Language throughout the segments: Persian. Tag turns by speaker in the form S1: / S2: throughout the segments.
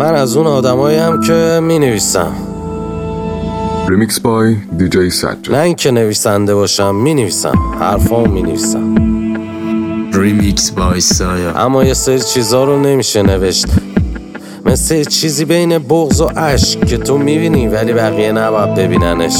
S1: من از اون آدماییم که می نویسم.
S2: ریمیکس بای دیجی سجاد.
S1: نه اینکه نویسنده باشم، می نویسم، حرفامو می نویسم.
S3: ریمیکس بای سایا.
S1: اما یه سری چیزا رو نمیشه نوشت، مثل چیزی بین بغض و عشق که تو میبینی ولی بقیه نباید ببیننش.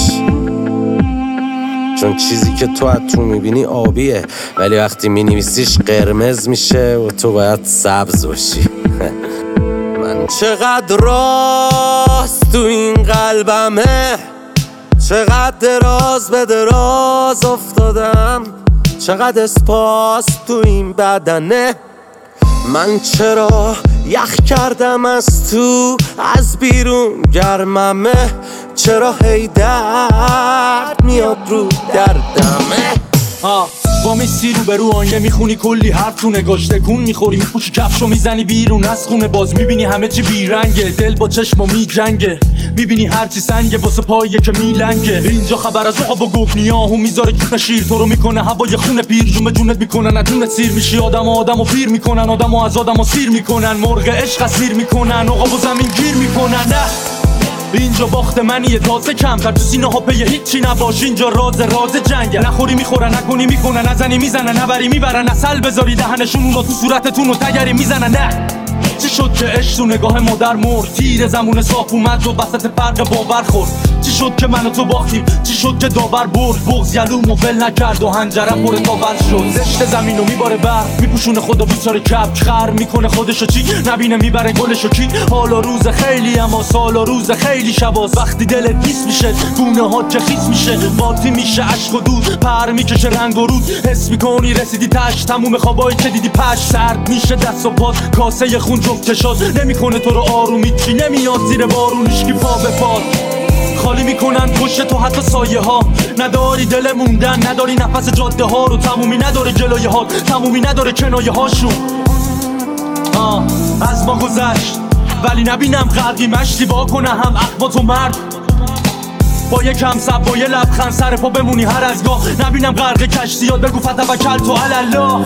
S1: چون چیزی که تو از تو میبینی آبیه ولی وقتی مینویسیش قرمز میشه و تو باید سبز باشی. من چقدر راست تو این قلبمه، چقدر دراز به دراز افتادم، چقدر اسپاس تو این بدنه. من چرا یخ کردم از تو، از بیرون گرممه، چرا هی درد میاد رو دردمه.
S4: با میسی رو برو آینه میخونی کلی حرف تو نگاش تکون میخوری، میپوشی کفشو میزنی بیرون از خونه، باز میبینی همه چی بیرنگه، دل با چشمو میجنگه، میبینی هرچی سنگه واسه پایه که میلنگه. اینجا خبر از عقاب و گفنیاهو میذاره جون شیر، تو رو میکنه هوای خون پیر، جون به جونت میکنن ادونت سیر میشی، آدمو پیر میکنن، آدمو از آدمو سیر میکنن، مرغ عشق اسیر میکنن، عقاب و زمین گیر میکنن. نه اینجا باخت منیه تازه کمتر، تو سینه ها پی هیچی نباش، اینجا راز جنگه، نخوری میخورن، نکنی میکنن، نزنی میزنن، نبری میبرن، اصل بذاری دهنشون اونو تو صورتتون و تگری میزنن. نه چی شد که عشق تو نگاه مادر مرد، تیر زمون صاف اومد و وسط فرق باور خورد. چی شد که من و تو باختیم، چی شد که داور برد، بغض یلومو ول نکرد و هنجرم پر تاور شد. زشت زمینو میباره برق، میپوشونه خدا بیچاره کبک، خر میکنه خودشو چی نبینه، میبره گلشو کی. حالا روز خیلی اما سالا روز خیلی شباست، وقتی دلت پیس میشه گونه ها که خیس میشه، باطی میشه عشق و دود، پر میکشه رنگ و رود، حس میکنی رسیدی تاش، تموم خوابایی که دیدی پش، سرد میشه دست و پات، کاسه خون جفت شد، نمیکنه تو رو آرومی، چی نمیاد زیر بارونش کی پا به پات، خالی میکنن پشت تو حتی سایه ها، نداری دل موندن، نداری نفس جاده ها رو، تمومی نداره جلوی ها، تمومی نداره کنایه هاشون. از ما گذشت ولی نبینم غرقی مشتی، با کنه هم اخوات و مرد، با یک همسب با یه لبخند سر پا بمونی هر از گاه، نبینم غرق کشتی یاد بگو فتوکل تو الله.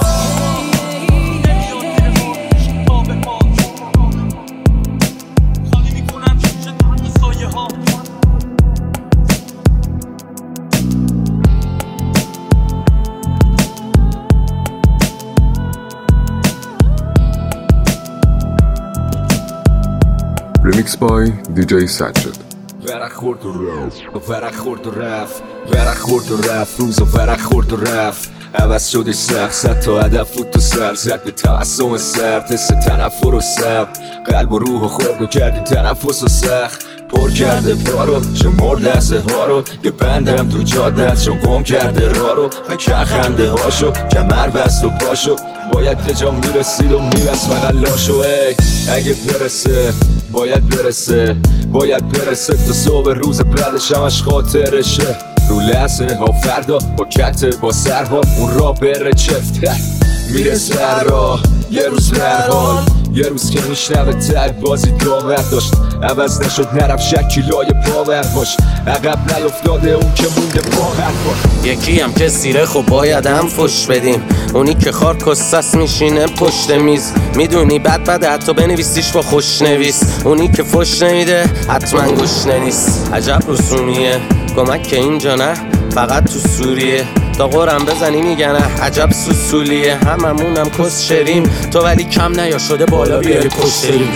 S2: ریمیکس بای دیجی سجاد.
S5: ورق خورد و رفت، ورق خورد و رفت، ورق خورد و رفت، روز و ورق خورد و رفت، عوض شدش سخت، زد تا هدف بود تو سر، زد به تعصم سرد، حس تنفر و سب، قلب و روح و خورد و کردی تنفس و سخت، پر کرده پا رو شمار لحظه ها رو، یه بندم تو جاده هست چون گم کرده راه رو، فکر خنده هاشو کمر بست و پاشو، باید به جا میرسید و میرس فقط لاشو. ای اگه برسه باید برسه، باید برسه تا صبح روز بعدش همش خاطرشه، رو لحظه ها فردا با کت با سرها اون را بره چفت میرسه هر راه، یه روز برحال، یه روز که میشنوه تک بازی داور داشت، عوض نشد نرفت شکیلای باور باش، عقب نیفتاده اون که مونده باور باش.
S1: یکی هم که سیره خب باید هم فش بدیم، اونی که خار کسس میشینه پشت میز، میدونی بد حتی بنویسیش با خوشنویس، اونی که فش نمیده حتما گشنه نیست. عجب رسومیه کمک که اینجا نه فقط تو سوریه، تا قرم بزنی میگنه عجب سوسولیه، هممونم کس شریم تو ولی کم نیا شده بالا بیاری کشتریم.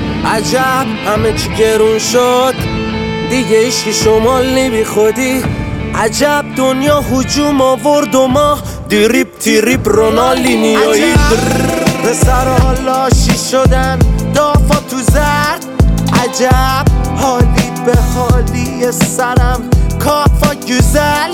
S1: عجب همه چی گرون شد دیگه عشقی شمال بی خودی، عجب دنیا هجوم آورد و ما دریب تریب رونالینیایی، پسرها لاشی شدن دافا تو زرد، عجب حالی به حالی سرم کافا گزل،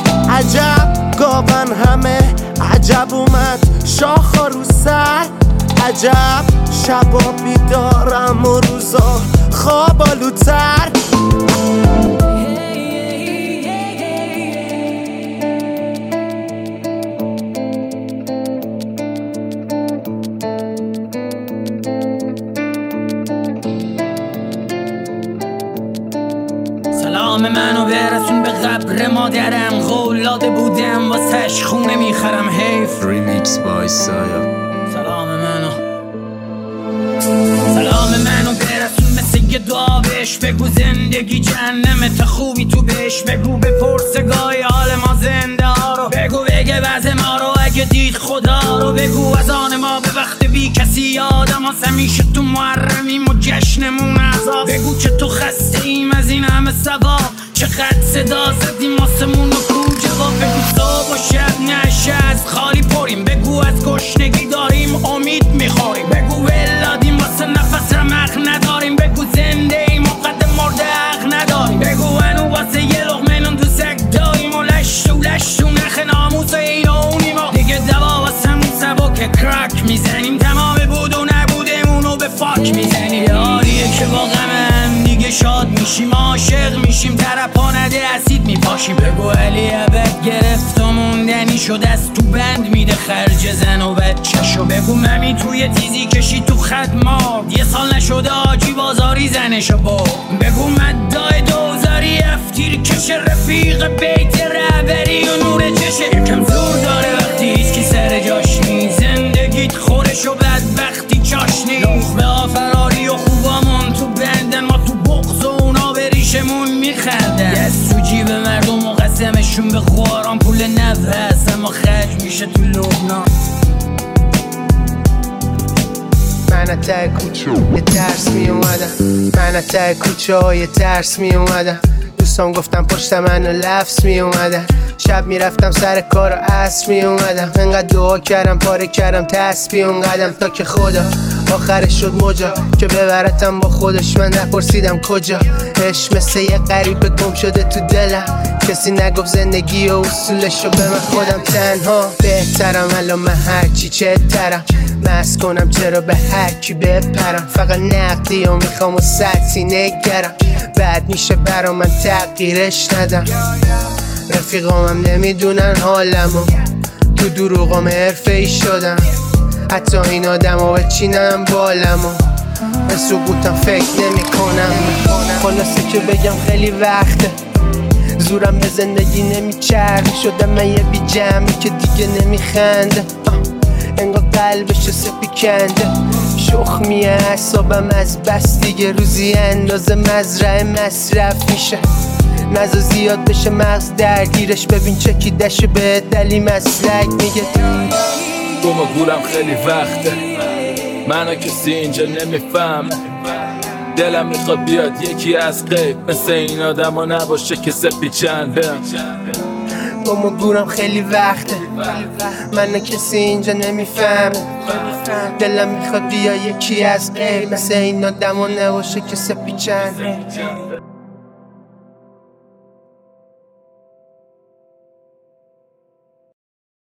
S1: عجب گاون همه عجب اومد شاخا رو سر، عجب شبا بیدارم و روزا خواب آلوتر.
S6: سلام منو برسون به قبر مادرم، غولاده بودم واسش خونه میخرم حیف.
S3: ریمیکس بای سایا.
S6: سلام منو برسون دیگه دعا بهش بگو زندگی جهنمت خوبی تو بهش بگو بپرس گاهی حال ما زنده ها رو بگو بگه وضع ما رو اگه دید خدا رو بگو از آن ما به وقت بی کسی یادم هست همیشه تو محرمیم و جشنمون عذاب بگو که تو خسته ایم از این همه ثواب چقدر صدا زدیم آسمون رو کو جواب بگو صبح و شب نشه از خالی پریم بگو از گشنگی داریم امید میخوریم بگو ولادیم واسه نفس رمق نداریم بگو زنده ایم و قد مرده حق نداریم بگو هنو واسه یه لقمه نون تو سگ داریم و لشتو نخ ناموس و این و اونیم دیگه دوا واسه همون سبک کرک میزنیم تمام بود و نبودمونو به فاک میزنیم یاریه که با غمم دیگه شاد میشیم عاشق میشیم طرفا نده اسید میپاشیم بگو علی ابد گرفت و موندنی شد از تو بند میده خرج زن و بچه‌شو بگو ممی توی تیزی کشی تو خدمات یه سال نشده آجی بازاری زنشو بگو مدای دوزاری افتیر کش رفیق بیت رهبری و نور چشه یکم زور داره وقتی هیچ کی سر جاش نی زندگیت خورش و بدبختی چاشنی لخمه ها فراری و خوبامون تو بندن ما تو بغض و اونا به ریشمون میخندن دست تو جیب مردم و قسمشون به خواران پول نفع هست اما خرج میشه تو لبنان
S7: من ته کوچه یه ترس می اومدم من ته کوچه یه ترس می اومدم دوستان گفتم پشت منو لفظ می اومدن شب میرفتم سر کار و عصر می اومدم انقدر دعا کردم پاره کردم تسبیح اون قدم تا که خدا آخرش شد مجا که ببرتم با خودش من نپرسیدم کجا عشق مثل یه غریبه گم شده تو دلم کسی نگفت زندگی و اصولشو به من خودم تنها بهترم الان من هرچی چهترم مست کنم چرا به هرکی بپرم فقط نقدی و میخوام و سطحی نگرم بد میشه برا من تغییرش ندم رفیقامم نمیدونن حالمو تو دروغام حرفه‌ای شدم حتی این آدمو بچینم بالمو به سقوطم فکر نمی کنم خلاصه که بگم خیلی وقته زورم به زندگی نمیچرخ شدم من یه بی جمعی که دیگه نمیخنده انگار قلبش سپی کنده شخمیه اعصابم از بس دیگه روزی اندازه مزرعه مصرف میشه نزا زیاد بشه مغز درگیرش ببین چکیدش به دلی مسلک میگه
S4: گم و گورم خیلی وقته منو کسی اینجا نمیفهم دلم میخواد بیاد یکی از غیب مثل این آدم ها نباشه که سپی چنده
S7: گم و گورم خیلی وقته منو کسی اینجا نمیفهم دلم میخواد بیاد یکی از غیب مثل این آدم ها نباشه که سپی چنده